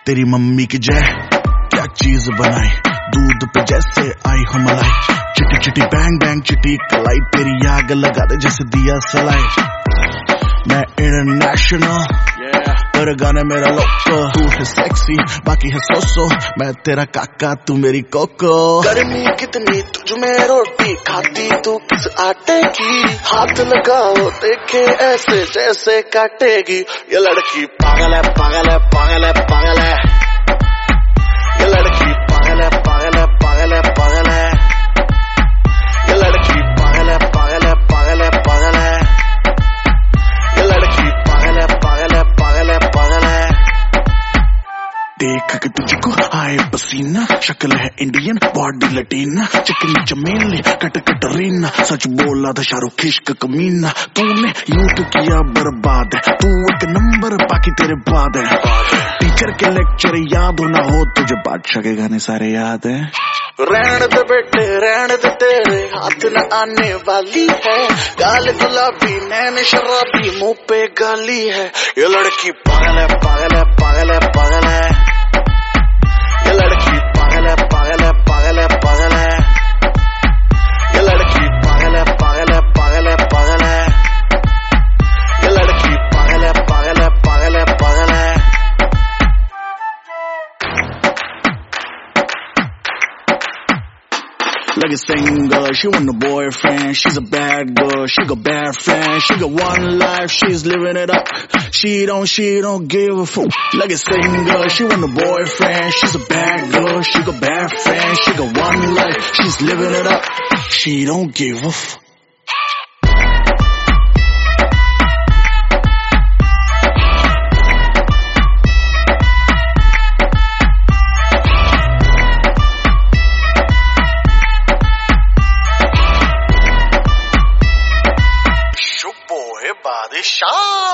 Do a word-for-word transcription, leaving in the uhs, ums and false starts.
तेरी मम्मी की जय, क्या चीज बनाई, दूध पे जैसे आई हो मलाई, चिटी चिटी बैंग बैंग चिटी कलाई, तेरी आग लगा दे जैसे दिया सलाई। मैं इंटरनेशनल पर गाने मेरा लोको, तू है सेक्सी बाकी है सोसो, मैं तेरा काका तू मेरी कोको। गर्मी कितनी तुझ में रोटी खाती तू किस आटे की, हाथ लगाओ देखे ऐसे जैसे काटेगी। ये लड़की पागल है पागल है पागल है पागल है, ये लड़की पागल है पागल है पागल है पागल है, ये लड़की पागल है पागल है पागल है पागल है, ये लड़की पागल है पागल है पागल है पागल है। देख के तुझको आए पसीना, शक्ल है इंडियन बॉडी लटीना, चिकनी चमेली कट कटरीना, सच बोला था शाहरुख इश्क कमीना। तूने यूं तो किया बर्बाद है, तू एक नंबर बाकी तेरे बाद है। टीचर के लेक्चर याद हो ना हो तुझे, बादशाह के गाने सारे याद है। रहने दे बेटे रहने दे, तेरे हाथ न आने वाली है, गाल गुलाबी नैन शराबी मुंह पे गाली है। ये लड़की पागल है पागल है पागल है पागल है, ये लड़की पागल है पागल है पागल है पागल है, ये लड़की पागल है पागल है पागल है पागल है, ये लड़की पागल है पागल है पागल है पागल है। Like a single, she want a boyfriend. She's a bad girl, she got bad friends. She got one life, she's living it up. She don't, she don't give a fuck. Like a single, she want a boyfriend. She's a bad girl, she got bad friends. She got one life, she's living it up. She don't give a fuck. बादशाह